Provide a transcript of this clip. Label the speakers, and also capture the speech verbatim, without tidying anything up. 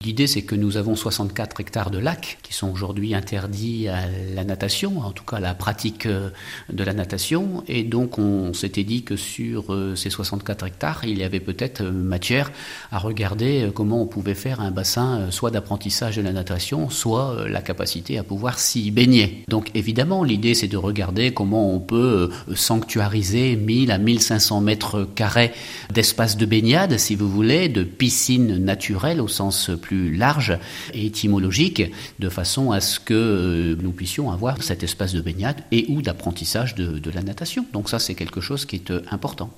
Speaker 1: L'idée, c'est que nous avons soixante-quatre hectares de lacs qui sont aujourd'hui interdits à la natation, en tout cas à la pratique de la natation. Et donc, on s'était dit que sur ces soixante-quatre hectares, il y avait peut-être matière à regarder comment on pouvait faire un bassin soit d'apprentissage de la natation, soit la capacité à pouvoir s'y baigner. Donc, évidemment, l'idée, c'est de regarder comment on peut sanctuariser mille à mille cinq cents mètres carrés d'espace de baignade, si vous voulez, de piscine naturelle au sens plus plus large et étymologique, de façon à ce que nous puissions avoir cet espace de baignade et ou d'apprentissage de, de la natation. Donc ça, c'est quelque chose qui est important.